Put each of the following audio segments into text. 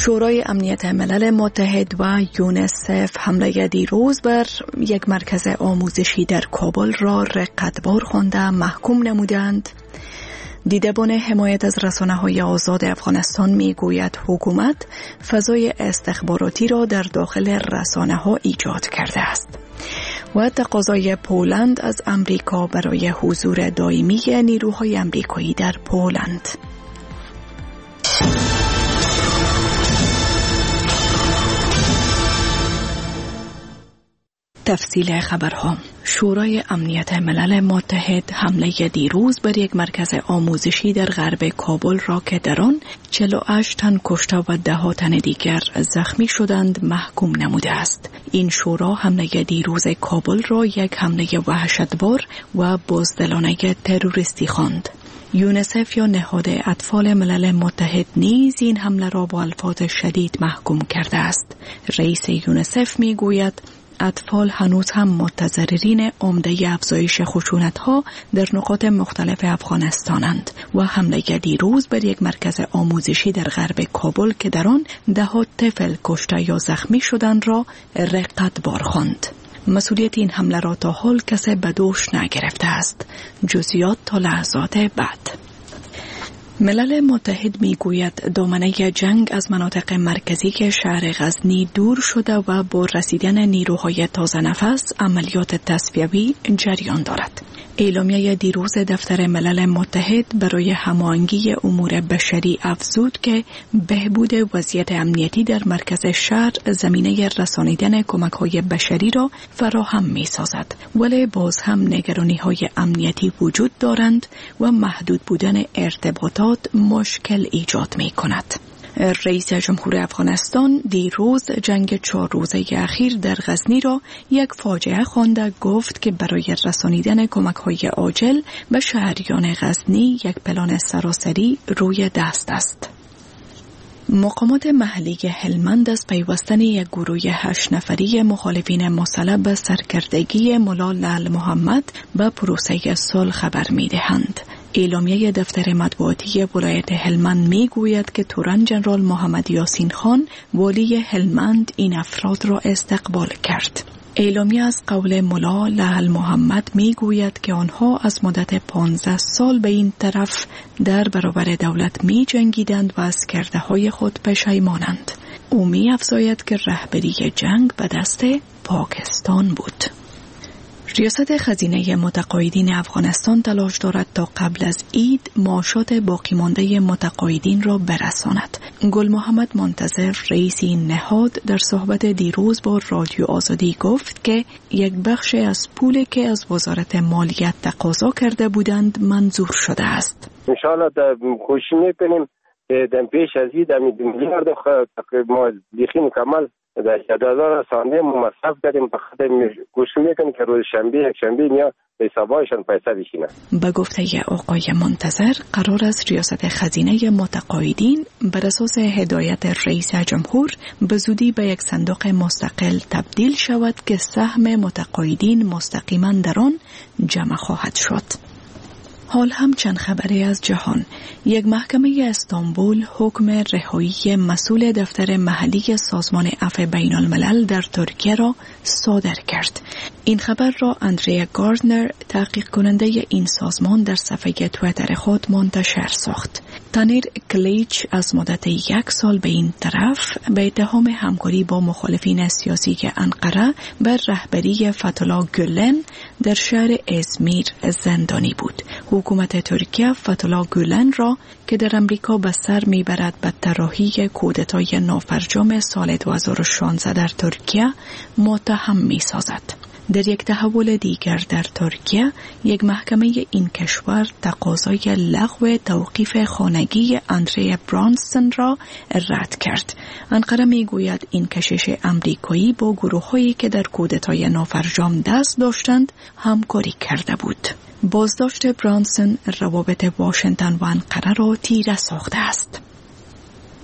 شورای امنیت ملل متحد و یونسف حمله دیروز بر یک مرکز آموزشی در کابل را رقتبار خوانده محکوم نمودند. دیدبان حمایت از رسانه‌های آزاد افغانستان میگوید حکومت فضای استخباراتی را در داخل رسانه‌ها ایجاد کرده است و تقاضای پولند از امریکا برای حضور دائمی نیروهای امریکایی در پولند. تفصیل خبرها. شورای امنیت ملل متحد حمله دیروز بر یک مرکز آموزشی در غرب کابل را که در آن 48 تن کشته و 10 تن دیگر زخمی شدند محکوم نموده است. این شورا حمله دیروز کابل را یک حمله وحشتبار و بزدلانه تروریستی خواند. یونسف یا نهاد اطفال ملل متحد نیز این حمله را با الفاظ شدید محکوم کرده است. رئیس یونسف میگوید اطفال هنوز هم متضررین عمده افزایش خشونت‌ها در نقاط مختلف افغانستانند و حمله دیروز بر یک مرکز آموزشی در غرب کابل که در آن 10 طفل کشته یا زخمی شدند را رقتبار خواند. مسئولیت این حمله را تا حال کسی به دوش نگرفته است. جزئیات تا لحظات بعد. ملل متحد میگوید دامنه جنگ از مناطق مرکزی که شهر غزنی دور شده و با رسیدن نیروهای تازه نفس عملیات تصفیوی جریان دارد. اعلامیه دیروز دفتر ملل متحد برای هماهنگی امور بشری افزود که بهبود وضعیت امنیتی در مرکز شهر زمینه رسانیدن کمک‌های بشری را فراهم می‌سازد، ولی باز هم نگرانی‌های امنیتی وجود دارند و محدود بودن ارتباطات مشکل ایجاد می‌کند. رئیس جمهور افغانستان دیروز جنگ 4 روزه اخیر در غزنی را یک فاجعه خوانده گفت که برای رسانیدن کمک‌های عاجل به شهریان غزنی یک پلان سراسری روی دست است. مقامات محلی هلمند از پیوستن یک گروه 8 نفری مخالفین مسلح به سرکردگی ملا لعل محمد به پروسه صلح خبر می‌دهند. اعلامیه دفتر مطبوعاتی ولایت هلمند میگوید که تورن جنرال محمد یاسین خان والی هلمند این افراد را استقبال کرد. اعلامیه از قول ملا لعل محمد میگوید که آنها از مدت 15 سال به این طرف در برابر دولت می جنگیدند و از کرده های خود پشیمانند. او می افزاید که رهبری جنگ به دست پاکستان بود. ریاست خزینه متقاعدین افغانستان تلاش دارد تا قبل از عید معاشات باقی مانده متقاعدین را برساند. گل محمد منتظر رئیس این نهاد در صحبت دیروز با رادیو آزادی گفت که یک بخش از پولی که از وزارت مالیات تقاضا کرده بودند منظور شده است. ان شاء الله کوشش می‌کنیم در پیش از عید میلیارد تقریبا ما بیخی مکمل در 10,000 ثانیه مصرف کردیم. بخاطر کوشش میکنیم که روز شنبه یک شنبه نیا حسابایشان پیسه بشینه. به گفته آقای منتظر قرار است ریاست خزینه متقاعدین بر اساس هدایت رئیس جمهور به زودی به یک صندوق مستقل تبدیل شود که سهم متقاعدین مستقیما در آن جمع خواهد شد. حال هم چند خبری از جهان. یک محکمه استانبول حکم رهایی مسئول دفتر محلی سازمان عفو بین الملل در ترکیه را صادر کرد. این خبر را اندریا گاردنر تحقیق کننده این سازمان در صفحه توییتر خود منتشر ساخت. تانیر کلیچ از مدت 1 سال به این طرف به اتهام همکاری با مخالفین سیاسی انقره بر رهبری فتح‌الله گولن در شهر ازمیر زندانی بود. حکومت ترکیه فتح‌الله گولن را که در امریکا به سر میبرد به طراحی کودتای نافرجام سال 2016 در ترکیه متهم میسازد. در یک تحول دیگر در ترکیه، یک محکمه این کشور تقاضای لغو توقیف خانگی اندری برانسون را رد کرد. انقره میگوید این کشیش امریکایی با گروه‌هایی که در کودتای نافرجام دست داشتند همکاری کرده بود. بازداشت برانسون روابط واشنگتن و انقره را تیره ساخته است.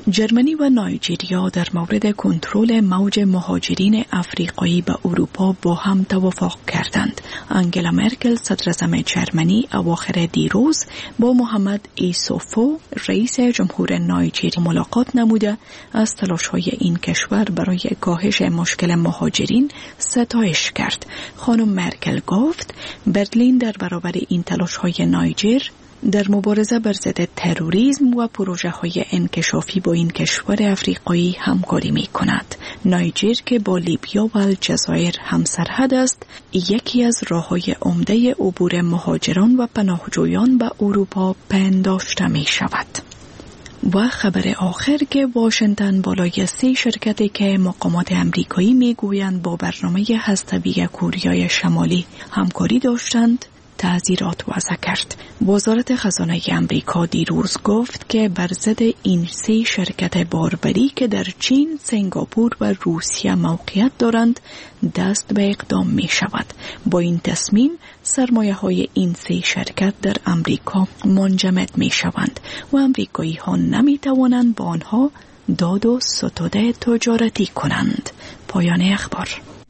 جرمنی و نایجریا در مورد کنترل موج مهاجرین افریقایی به اروپا با هم توافق کردند. انگلا مرکل صدراعظم جرمنی اواخر دیروز با محمد ایسوفو رئیس جمهور نایجریا ملاقات نموده از تلاش‌های این کشور برای کاهش مشکل مهاجرین ستایش کرد. خانم مرکل گفت برلین در برابر این تلاش‌های نایجر در مبارزه بر ضد تروریسم و پروژه‌های انکشافی با این کشور افریقایی همکاری می‌کند. نایجر که با لیبیا و الجزایر همسرحد است، یکی از راه‌های عمده عبور مهاجران و پناهجویان به اروپا پنداشته می‌شود. و خبر آخر که واشنگتن بالای 3 شرکتی که مقامات امریکایی میگویند با برنامه هسته‌ای کره شمالی همکاری داشتند تعزیرات وضع کرد. وزارت خزانه امریکا دیروز گفت که بر ضد این 3 شرکت باربری که در چین، سنگاپور و روسیه موقعیت دارند دست به اقدام می شود. با این تصمیم سرمایه های این 3 شرکت در امریکا منجمد می شوند و امریکایی ها نمی توانند با آنها داد و ستد تجارتی کنند. پایان اخبار.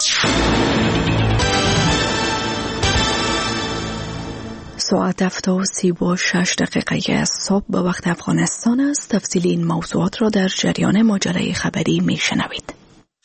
ساعت 7:36 صبح به وقت افغانستان است. تفصیل این موضوعات را در جریان مجله خبری می شنوید.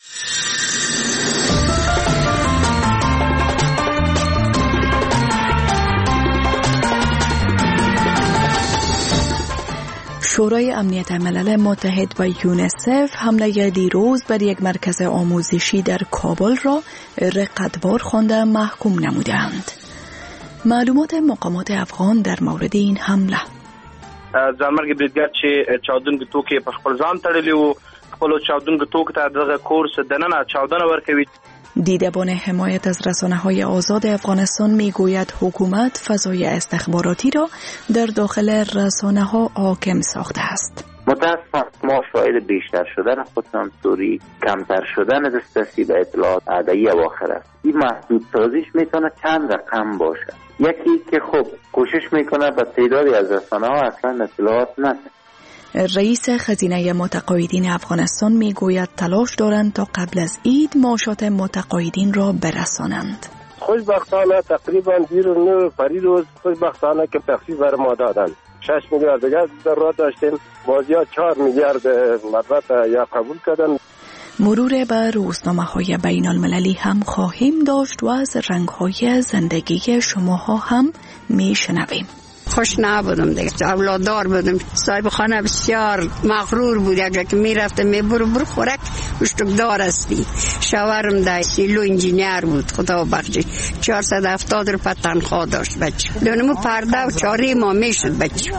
شورای امنیت ملل متحد و یونسف حمله دیروز بر یک مرکز آموزشی در کابل را رقتبار خوانده محکوم نمودند. معلومات مقامات افغان در مورد این حمله: ځانمرګي بریدګر چې چاودنګ توکي په خپل ځان تړلي وو، خپل چاودنګ توک ته دغه کورس دننه چاودنه ورکوي. دیدبان حمایت از رسانه‌های آزاد افغانستان میگوید حکومت فضای استخباراتی را در داخل رسانه‌ها حاکم ساخته است. متاسفانه ما شاهد بیشتر شدن خودسانسوری، کمتر شدن دسترسی به اطلاعات عادی اواخر است. این محدود سازیش میتونه چند رقم باشه. یکی که خب کوشش میکنه به تعدادی از رسانه‌ها اصلا اطلاعات نده. رئیس خزینه متقاعدین افغانستان میگوید تلاش دارند تا قبل از عید معاشات متقاعدین را برسانند. خوشبختانه تقریبا دیروز پریروز خوشبختانه که تخفیف بر ما دادند. 6 میلیارد دیگر ضرورت داشتیم، بازیا 4 میلیارد مربوط یا قبول کردن. مرور بر روزنامه‌های بین المللی هم خواهیم داشت و از رنگ‌های زندگی شماها هم میشنویم. خوش نبودم دیگه، اولاددار بودم، صاحب خانه بسیار مغرور بود. اگر که میرفتم میبرو خورک اشتکدار هستی. شوهرم در سیلو انجینیر بود، خدا بخشی 470 روپیه تنخواه داشت بچه. دونمو پرده و چاره ما میشد بچه.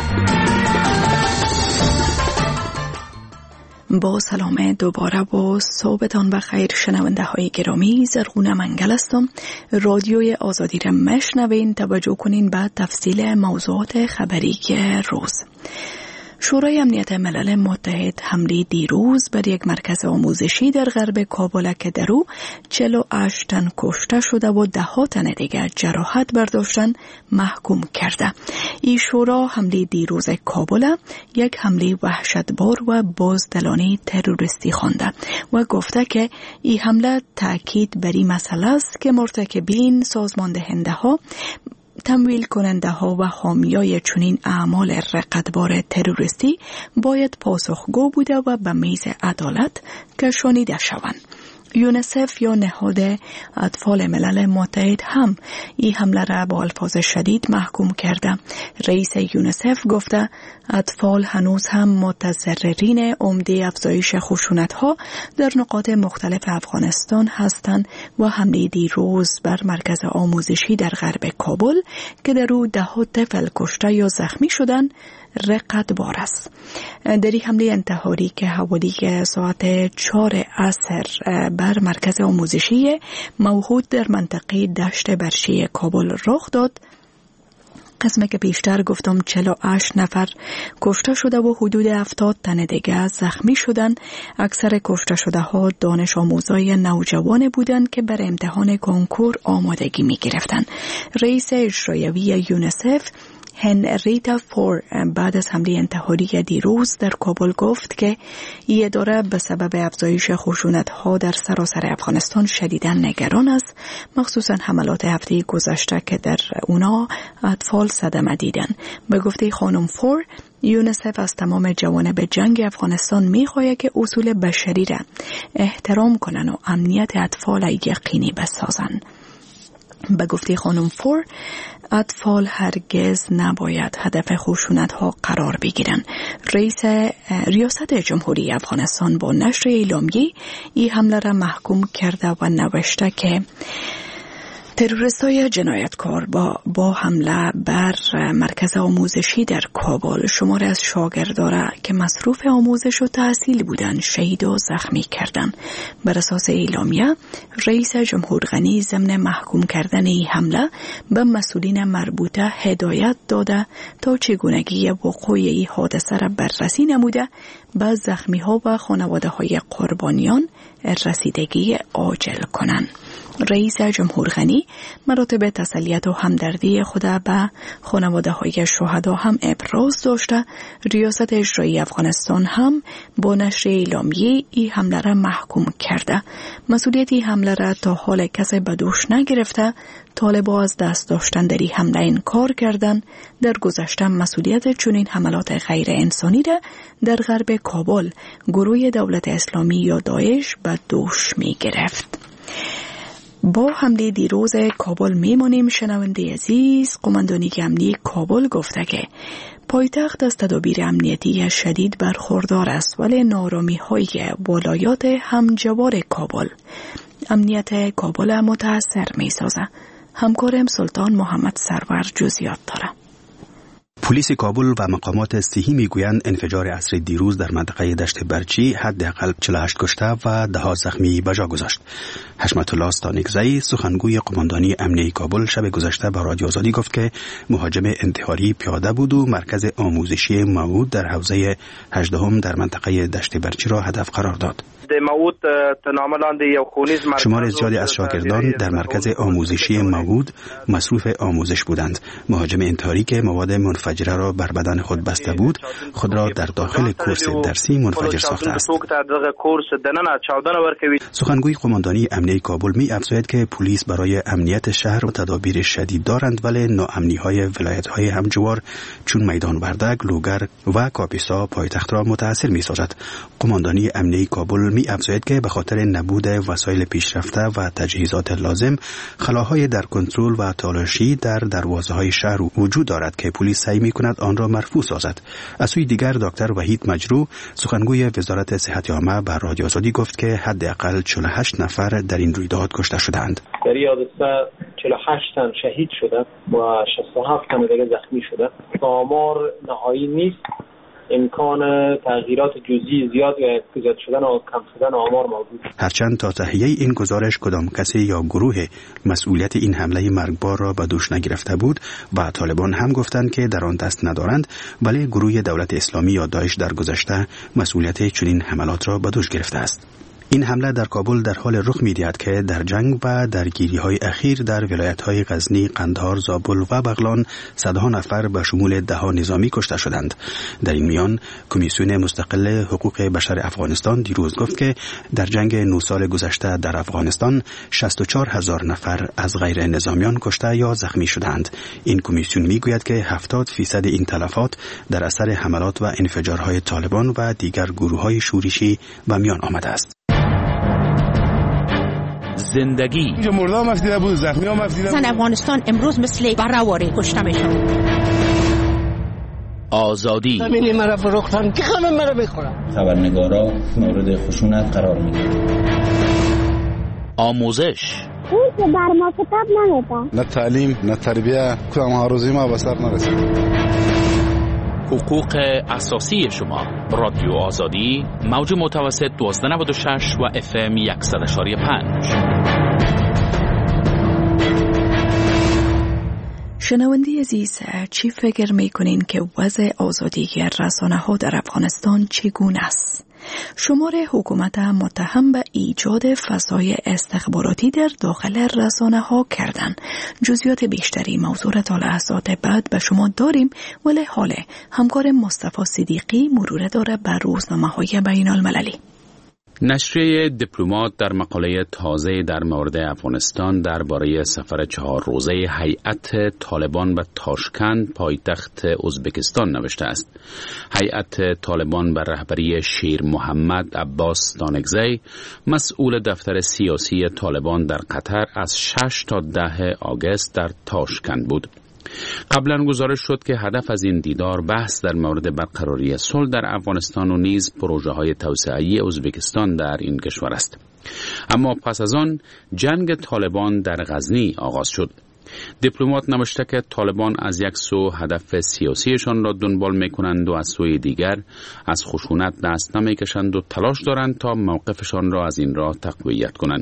با سلام دوباره و صبحتان بخیر شنونده های گرامی. زرغونه منگل هستم. رادیوی آزادی را مشنوین. توجه کنین به تفصیل موضوعات خبری روز. شورای امنیت ملل متحد حمله دیروز بر یک مرکز آموزشی در غرب کابل که در او 48 تن کشته شده و 10 تن دیگر جراحت برداشتن محکوم کرده. این شورا حمله دیروز کابل یک حمله وحشتبار و بازدلانه تروریستی خوانده و گفته که این حمله تاکید بر این مسئله است که مرتکبین سازماندهنده ها، تمویل کننده ها و حامیای چنین اعمال رقتبار تروریستی باید پاسخگو بوده و به میز عدالت کشانیده شوند. یونسف یا نهاد اطفال ملل متحد هم این حمله را با الفاظ شدید محکوم کرده. رئیس یونسف گفته اطفال هنوز هم متضررین عمده افزایش خشونت‌ها در نقاط مختلف افغانستان هستند و حمله دیروز بر مرکز آموزشی در غرب کابل که در او 10 طفل کشته یا زخمی شدند رقتبار است. در این حمله انتحاری که حوالی ساعت 4 عصر بر مرکز آموزشی موجود در منطقه دشت برشی کابل رخ داد، قسمه که پیشتر گفتم 48 نفر کشته شده و حدود 70 تن دیگه زخمی شدند. اکثر کشته شده ها دانش آموزای نوجوان بودند که بر امتحان کنکور آمادگی می گرفتند. رئیس اجرایی یونسف هنریتا فور بعد از حمله انتحاری دیروز در کابل گفت که این اداره به سبب افزایش خشونت‌ها در سراسر افغانستان شدیداً نگران است، مخصوصاً حملات هفته گذشته که در اونا اطفال صدمه دیدن. به گفته خانم فور، یونیسف از تمام جوانب جنگ افغانستان می‌خواهد که اصول بشری را احترام کنند و امنیت اطفال یقینی بسازند. به گفته خانم فور، اطفال هرگز نباید هدف خشونت‌ها قرار بگیرند. ریاست جمهوری افغانستان با نشر اعلامیه این حمله را محکوم کرده و نوشته که تروریستای جنایتکار با حمله بر مرکز آموزشی در کابل شمار از شاگردان که مصروف آموزش و تحصیل بودند شهید و زخمی کردند. بر اساس اعلامیه، رئیس جمهور غنی ضمن محکوم کردن این حمله به مسئولین مربوطه هدایت داده تا چگونگی وقوع این حادثه را بررسی نموده به زخمی‌ها و خانواده‌های قربانیان رسیدگی عاجل کنند. رئیس جمهور غنی مراتب تسلیت و همدردی خود به خانواده‌های شهدا هم ابراز داشته. ریاست اجرایی افغانستان هم با نشر اعلامیه این حمله را محکوم کرده. مسئولیت این حمله را تا حال کسی به دوش نگرفته. طالبان از دست داشتن در این حمله انکار کردند. در گذشته مسئولیت چنین حملات غیر انسانی را در غرب کابل گروه دولت اسلامی یا داعش به دوش می گرفت. با حمله دیروز کابل میمانیم. شنونده عزیز، قماندانی امنیتی کابل گفته که پایتخت از تدابیر امنیتی شدید برخوردار است، ولی نارامی‌های ولایات همجوار کابل امنیت کابل متاثر می‌سازه. همکارم سلطان محمد سرور جزئیات داره. پلیس کابل و مقامات صحی میگویند انفجار عصر دیروز در منطقه دشت برچی حداقل 48 کشته و 10 زخمی به جا گذاشت. حشمت الله استانکزی، سخنگوی قماندانی امنیتی کابل، شب گذشته به رادیو آزادی گفت که مهاجم انتحاری پیاده بود و مرکز آموزشی موعود در حوزه 18 در منطقه دشت برچی را هدف قرار داد. شمار زیادی از شاگردان در مرکز آموزشی موعود مصروف آموزش بودند. مهاجم انتحاری که مواد منفجره را بر بدن خود بسته بود، خود را در داخل کورس درسی منفجر ساخته است. سخنگوی قماندانی امنیتی کابل می افزاید که پلیس برای امنیت شهر و تدابیر شدید دارند، ولی ناامنی‌های ولایت‌های همجوار چون میدان وردک، لوگر و کاپیسا پایتخت را متاثر می‌سازد. قماندانی امنیتی کابل می افزاید که به خاطر نبود وسایل پیشرفته و تجهیزات لازم، خلاهای در کنترل و تالاشی در دروازه‌های شهر وجود دارد که پلیس سعی می‌کند آن را مرفوع سازد. از سوی دیگر دکتر وحید مجروح، سخنگوی وزارت صحت عامه، بر رادیو آزادی گفت که حداقل 48 نفر در این رویداد کشته شدند. در این حادثه 48 تن شهید شده و 67 تن دیگر زخمی شده. آمار نهایی نیست. امکان تغییرات جزئی زیاد یا زیاد شدن و کم شدن آمار موجود. هرچند تا تهیه این گزارش کدام کسی یا گروه مسئولیت این حمله مرگبار را به دوش نگرفته بود و طالبان هم گفتند که در آن دست ندارند، ولی گروه دولت اسلامی یا داعش در گذشته مسئولیت چنین حملات را به دوش گرفته است. این حمله در کابل در حال رخ می‌دهد که در جنگ و درگیری‌های اخیر در ولایت‌های غزنی، قندهار، زابل و بغلان صدها نفر به شمول 10 نظامی کشته شدند. در این میان کمیسیون مستقل حقوق بشر افغانستان دیروز گفت که در جنگ 9 سال گذشته در افغانستان 64,000 نفر از غیر نظامیان کشته یا زخمی شدند. این کمیسیون میگوید که 70% این تلفات در اثر حملات و انفجارهای طالبان و دیگر گروه‌های شورشی به میان آمده است. زندگی اینجا مردا مفدیده بود، زخمی ها مفدیده بود. زن افغانستان امروز مثل برآواره کشته میشن. آزادی زمینی مرا فروختن که خانم مرا بخورم. خبرنگارا مورد خشونت قرار میگیرن. آموزش اون که بر ما کتاب نمیده. نه تعلیم نه تربیه، کدام آرزوی ما به سر نرسید. حقوق اساسی شما. رادیو آزادی، موج متوسط 1296 و FM 100.5. شنونده عزیز، چی فکر میکنین که وضع آزادی رسانه ها در افغانستان چگونه است؟ شمار حکومت متهم به ایجاد فضای استخباراتی در داخل رسانه ها کردن. جزئیات بیشتری موضوع را تا لحظات بعد به شما داریم، ولی حال همکار مصطفی صدیقی مرور داره بر روزنامه‌های بین المللی. نشریه دیپلمات در مقاله تازه در مورد افغانستان درباره سفر 4 روزه هیئت طالبان به تاشکند پایتخت ازبکستان نوشته است. هیئت طالبان به رهبری شیر محمد عباس دانگزی، مسئول دفتر سیاسی طالبان در قطر، از 6 تا 10 آگوست در تاشکند بود. قبلا گزارش شد که هدف از این دیدار بحث در مورد برقراری صلح در افغانستان و نیز پروژه‌های توسعه‌ای ازبکستان در این کشور است. اما پس از آن جنگ طالبان در غزنی آغاز شد. دیپلمات نوشته که طالبان از یک سو هدف سیاسیشان را دنبال می‌کنند و از سوی دیگر از خشونت دست نمی‌کشند و تلاش دارند تا موقفشان را از این راه تقویت کنند.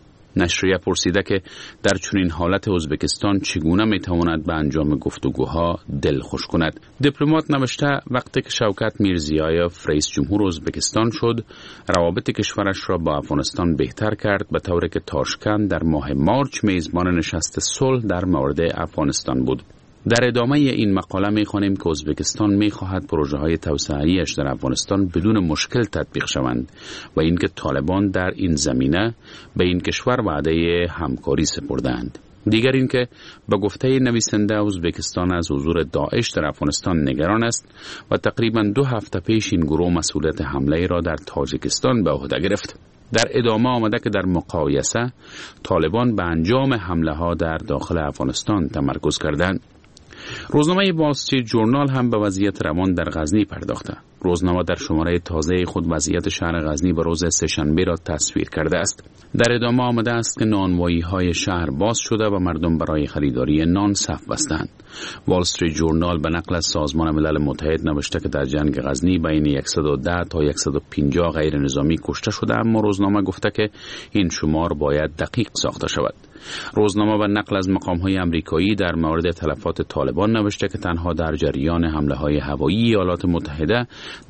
نشریه پرسیده که در چنین حالت ازبکستان چگونه میتواند به انجام گفتگوها دل خوش کند. دیپلمات نوشته وقتی که شوکت میرزیایف رئیس جمهور ازبکستان شد، روابط کشورش را با افغانستان بهتر کرد، به طوری که تاشکند در ماه مارچ میزبان نشست صلح در مورد افغانستان بود. در ادامه این مقاله می‌خوانیم که ازبکستان می‌خواهد پروژه‌های توسعه‌ایش در افغانستان بدون مشکل تطبیق شوند و اینکه طالبان در این زمینه به این کشور وعده همکاری سپردند. دیگر اینکه به گفته نویسنده ازبکستان از حضور داعش در افغانستان نگران است و تقریباً 2 هفته پیش این گروه مسئولیت حمله را در تاجیکستان به عهده گرفت. در ادامه آمده که در مقایسه طالبان به انجام حمله‌ها در داخل افغانستان تمرکز کردند. روزنامه وال استریت ژورنال هم به وضعیت روان در غزنی پرداخته. روزنامه در شماره تازه خود وضعیت شهر غزنی به روز سه‌شنبه را تصویر کرده است. در ادامه آمده است که نانوایی‌های شهر باز شده و مردم برای خریداری نان صف بستند. وال استریت ژورنال به نقل از سازمان ملل متحد نوشته که در جنگ غزنی بین 110 تا 150 غیر نظامی کشته شده، اما روزنامه گفته که این شمار باید دقیق ساخته شود. روزنامه به نقل از مقام‌های آمریکایی در مورد تلفات طالبان نوشته که تنها در جریان حمله‌های هوایی ایالات متحده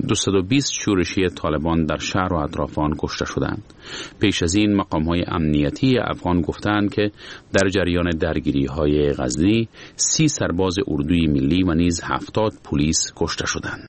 220 شورشی طالبان در شهر و اطراف آن کشته شدند. پیش از این مقام‌های امنیتی افغان گفتند که در جریان درگیری‌های غزنی 30 سرباز اردوی ملی و نیز 70 پلیس کشته شدند.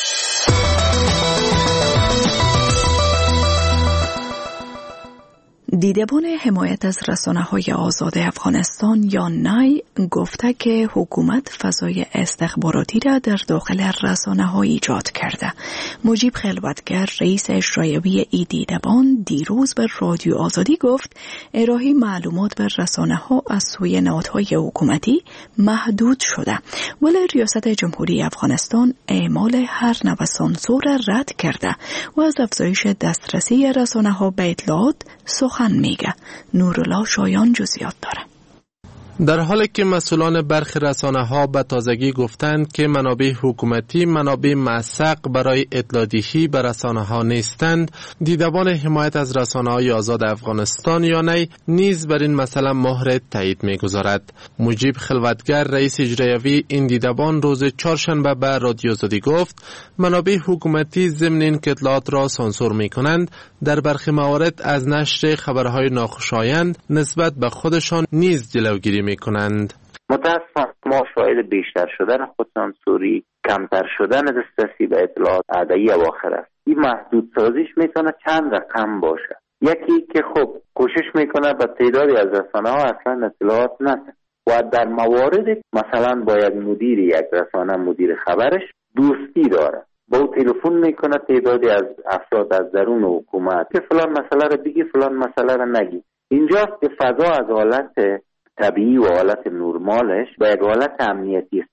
دیدبان حمایت از رسانه‌های آزاد افغانستان یا نای گفته که حکومت فضای استخباراتی را در داخل رسانه‌ها ایجاد کرده. مجیب خلوتگر رئیس اجرایی این دیدبان دیروز به رادیو آزادی گفت ارائه معلومات به رسانه‌ها از سوی نهادهای حکومتی محدود شده، ولی ریاست جمهوری افغانستان اعمال هر نوع سانسور را رد کرده و از افزایش دسترسی رسانه‌ها به اطلاعات سخن میگه. نورالله شایان جزئیات داره. در حالی که مسئولان برخی رسانه‌ها به تازگی گفتند که منابع حکومتی منابع موثق برای اطلاع‌دهی به رسانه‌ها نیستند، دیدبان حمایت از رسانه‌های آزاد افغانستان یا نی نیز بر این مسئله مهر تایید می‌گذارد. مجیب خلوتگر رئیس اجرایی این دیدبان روز چهارشنبه به رادیو آزادی گفت منابع حکومتی ضمن این که اطلاعات را سانسور می‌کنند، در برخی موارد از نشر خبرهای ناخوشایند نسبت به خودشان نیز جلوگیری می‌کنند. متاسفانه ما شاهد بیشتر شدن خودسانسوری، کمتر شدن دسترسی به اطلاعات عادی اواخر است. این محدود سازیش میتونه چند رقم باشه. یکی که خب کوشش میکنه به تعدادی از رسانه‌ها اصلا اطلاعات نده و در موارد مثلا باید مدیر یک رسانه، مدیر خبرش دوستی داره، با او تلفن میکنه تعدادی از افراد از درون حکومت که فلان مسئله رو بگی، فلان مسئله رو نگی. اینجاست که فضا از حالت طبیعی و حالت نرمالش به یک حالت امنیتی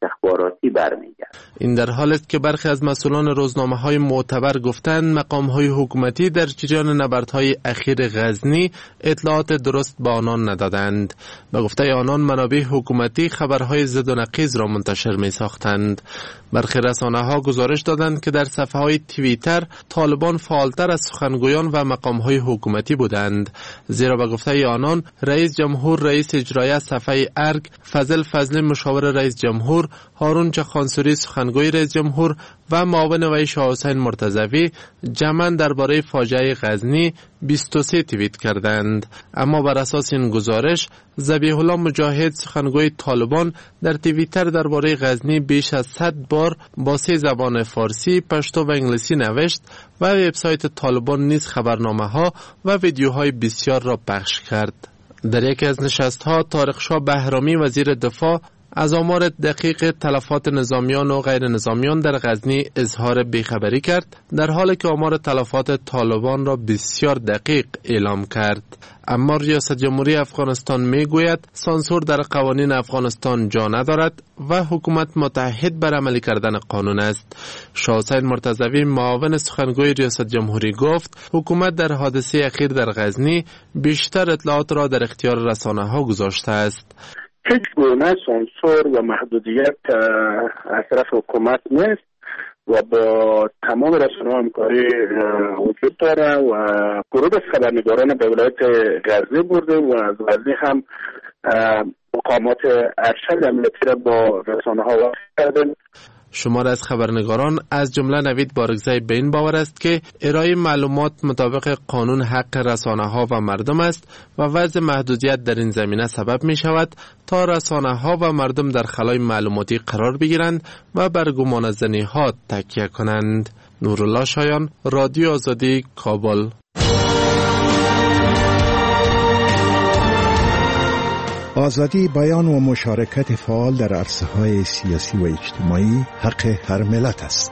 استخباراتی برمیگرد. این در حالی است که برخی از مسئولان روزنامه‌های معتبر گفتند مقام‌های حکومتی در جریان نبردهای اخیر غزنی اطلاعات درست به آنان ندادند. به گفته آنان منابع حکومتی خبرهای ضد و نقیض را منتشر می‌ساختند. برخی رسانه‌ها گزارش دادند که در صفحه‌های توییتر طالبان فعالتر از سخنگویان و مقام‌های حکومتی بودند، زیرا به گفته آنان رئیس جمهور، رئیس اجرایی صفحه ارگ، فضل فضلی مشاور رئیس جمهور، هارون چخانسوری سخنگوی رئیس جمهور و معاون وی شاه حسین مرتضوی جمعاً درباره فاجعه غزنی 23 توییت کردند. اما بر اساس این گزارش ذبیح الله مجاهد سخنگوی طالبان در توییتر درباره غزنی بیش از 100 بار با 3 زبان فارسی، پشتو و انگلیسی نوشت و وبسایت طالبان نیز خبرنامه‌ها و ویدیوهای بسیار را پخش کرد. در یکی از نشست‌ها طارق شاه بهرامی وزیر دفاع از آمار دقیق تلفات نظامیان و غیر نظامیان در غزنی اظهار بیخبری کرد، در حالی که آمار تلفات طالبان را بسیار دقیق اعلام کرد. اما ریاست جمهوری افغانستان میگوید سانسور در قوانین افغانستان جا ندارد و حکومت متعهد بر عملی کردن قانون است. شاه حسین مرتضوی معاون سخنگوی ریاست جمهوری گفت حکومت در حادثه اخیر در غزنی بیشتر اطلاعات را در اختیار رسانه‌ها گذاشته است. هیچ گونه سانسور و محدودیت از طرف حکومت نیست و با تمام رسانه‌ها همکاری وجود داره و گروه خبرنگاران به ولایت غزنی برده و از غزنی هم مقامات ارشد امنیتی را با رسانه‌ها وصل کردن. شمار از خبرنگاران از جمله نوید بارگزای به این باور است که ارائه معلومات مطابق قانون حق رسانه‌ها و مردم است و وضع محدودیت در این زمینه سبب می شود تا رسانه‌ها و مردم در خلای معلوماتی قرار بگیرند و بر گمانه‌زنی‌ها تکیه کنند. نورالله شایان، رادیو آزادی، کابل. آزادی بیان و مشارکت فعال در عرصه‌های سیاسی و اجتماعی حق هر ملت است.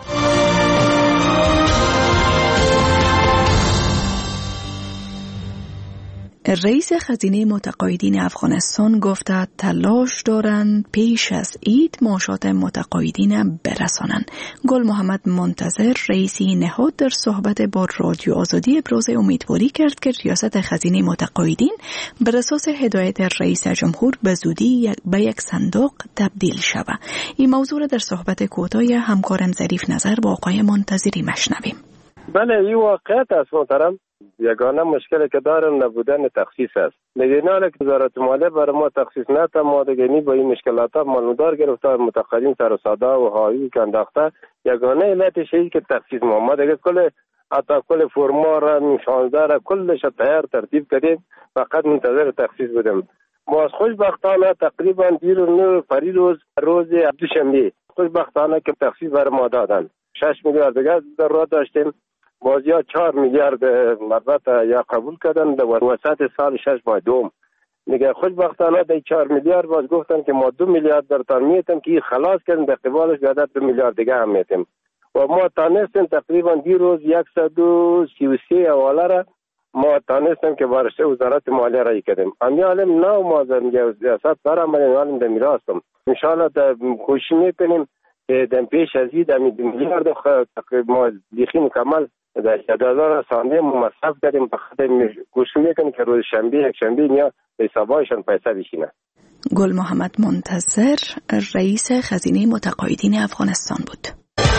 رئیس خزینه متقاعدین افغانستان گفته تلاش دارند پیش از عید معاشات متقاعدین برسانند. گل محمد منتظر رئیسی نهاد در صحبت با رادیو آزادی ابراز امیدواری کرد که ریاست خزینه متقاعدین بر اساس هدایت رئیس جمهور به زودی به یک صندوق تبدیل شود. این موضوع را در صحبت کوتاه همکارم ظریف نظر با آقای منتظری مشنویم. بله، این واقعیت است محترم. یگانه مشکلی که دارم نبودن تخصیص است. می‌دانید که وزارت مالیه برای ما تخصیص نده، ما دیگه با این مشکلات معلومدار گرفته، متقاعدین سر ساده و هایی که انداخته. یگانه علتش اینه که تخصیص ما دیگه کل فرما را 16 را کلش تیار ترتیب کردیم، فقط منتظر تخصیص بودیم. ما خوشبختانه تقریبا روز دوشنبه خوشبختانه که تخصیص برای ما دادن. 6 میلیارد دیگه در راه داشتیم، بازیا 4 میلیارد البته یا قبول کردن در وسط سال 6 ماه دوم. میگه خوشبختانه در 4 میلیارد باز گفتن که ما 2 میلیارد برتان میتیم که خلاص کردن، در قبالش زیاده 2 میلیارد دیگه هم میتیم و ما تانستیم تقریبا دیروز 133 حواله را ما تانستیم که بارشته وزارت مالیه را کردیم. امیالم نه ما در سیاست برام من در میراستم انشالله کوشش میکنیم در پیش از این 2 میلیارد ما لیخی مکمل در جدازار رسانه مصرف کردیم، بخاطر کوشش میکنیم که روز شنبه یک شنبه نیا حسابایشان پیسه بشینه. گل محمد منتظر رئیس خزینه متقاعدین افغانستان بود.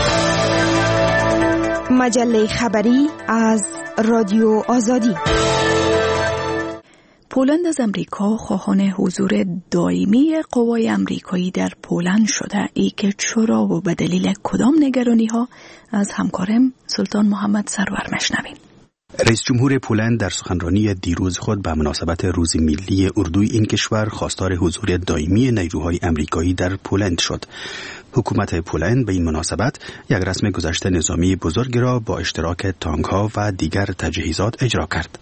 مجله خبری از رادیو آزادی. پولند از امریکا خواهان حضور دائمی قوای امریکایی در پولند شده. ای که چرا و به دلیل کدام نگرانی ها از همکارم سلطان محمد سرور مشنویم. رئیس جمهور پولند در سخنرانی دیروز خود به مناسبت روز ملی اردوی این کشور خواستار حضور دائمی نیروهای امریکایی در پولند شد. حکومت پولند به این مناسبت یک رسم گذشت نظامی بزرگ را با اشتراک تانک‌ها و دیگر تجهیزات اجرا کرد.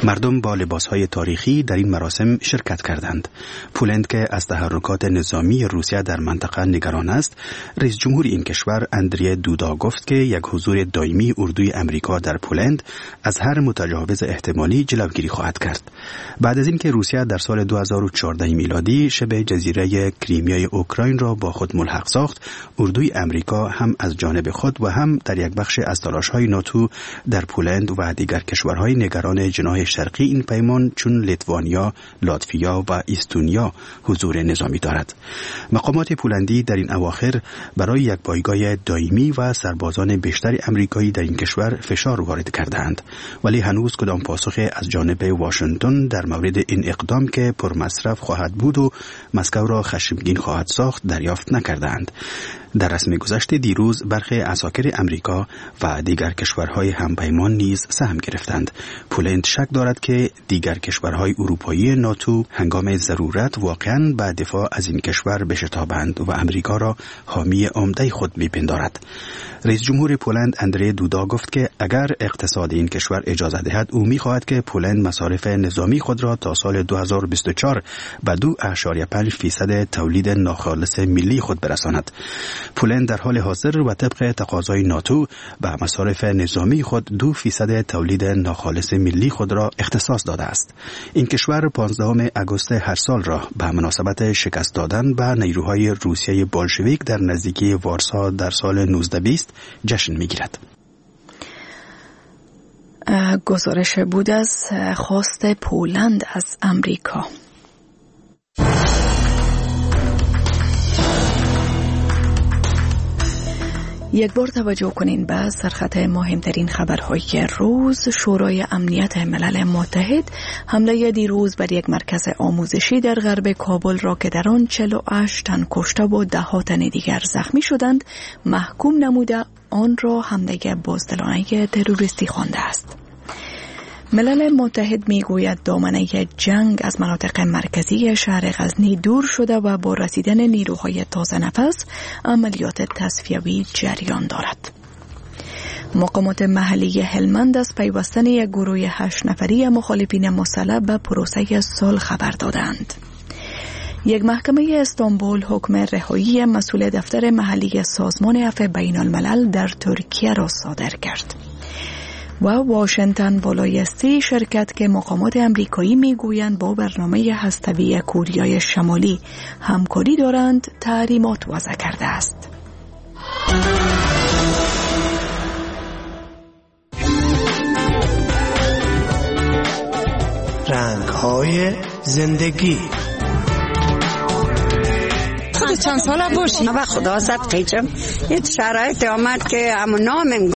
مردم با لباسهای تاریخی در این مراسم شرکت کردند. پولند که از تحرکات نظامی روسیه در منطقه نگران است، رئیس جمهور این کشور اندری دودا گفت که یک حضور دائمی اردوی امریکا در پولند از هر متجاوز احتمالی جلوگیری خواهد کرد. بعد از اینکه روسیه در سال 2014 میلادی شبه جزیره کریمیای اوکراین را با خود ملحق ساخت، اردوی امریکا هم از جانب خود و هم در یک بخش از تلاش‌های ناتو در پولند و دیگر کشورهای نگران جناح شرقی این پیمان چون لیتوانیا، لاتویا و استونیا حضور نظامی دارد. مقامات پولندی در این اواخر برای یک پایگاه دائمی و سربازان بیشتر امریکایی در این کشور فشار وارد کردند، ولی هنوز کدام پاسخ از جانب واشنگتن در مورد این اقدام که پرمصرف خواهد بود و مسکو را خشمگین خواهد ساخت دریافت نکردند. در رسم گذشته دیروز برخی عساکر امریکا و دیگر کشورهای همپیمان نیز سهم گرفتند. پولند شک دارد که دیگر کشورهای اروپایی ناتو هنگام ضرورت واقعاً به دفاع از این کشور بشتابند و امریکا را حامی عمده خود بپندارد. رئیس جمهور پولند اندری دودا گفت که اگر اقتصاد این کشور اجازه دهد او می‌خواهد که پولند مصارف نظامی خود را تا سال 2024 به 2.5% تولید ناخالص ملی خود برساند. پولند در حال حاضر و طبق تقاضای ناتو به مصارف نظامی خود 2% تولید ناخالص ملی خود را اختصاص داده است. این کشور 15 آگوست هر سال را به مناسبت شکست دادن به نیروهای روسیه بولشویک در نزدیکی وارسا در سال 1920 جشن می‌گیرد. گزارش بود از خواست پولند از امریکا. یک بار توجه کنین به سرخط مهمترین خبرهای روز. شورای امنیت ملل متحد حمله دیروز بر یک مرکز آموزشی در غرب کابل را که در آن 48 تن کشته و 10 تن دیگر زخمی شدند محکوم نموده آن را حمله بزدلانه تروریستی خوانده است. ملل متحد میگوید دامنه جنگ از مناطق مرکزی شهر غزنی دور شده و با رسیدن نیروهای تازه نفس عملیات تصفیوی جریان دارد. مقامات محلی هلمند از پیوستن یک گروه 8 نفری مخالفین مسلح به پروسه صلح خبر دادند. یک محکمه استانبول حکم رهایی مسئول دفتر محلی سازمان عفو بین الملل در ترکیه را صادر کرد. و واشنگتن بایستی شرکت که مقامات امریکایی میگویند با برنامه هسته‌ای کوریای شمالی همکاری دارند تحریمات وضع کرده است. رنگ‌های زندگی. چند ساله باشی؟ و خدا زد قیچم یه شرایط آمد که همون نامم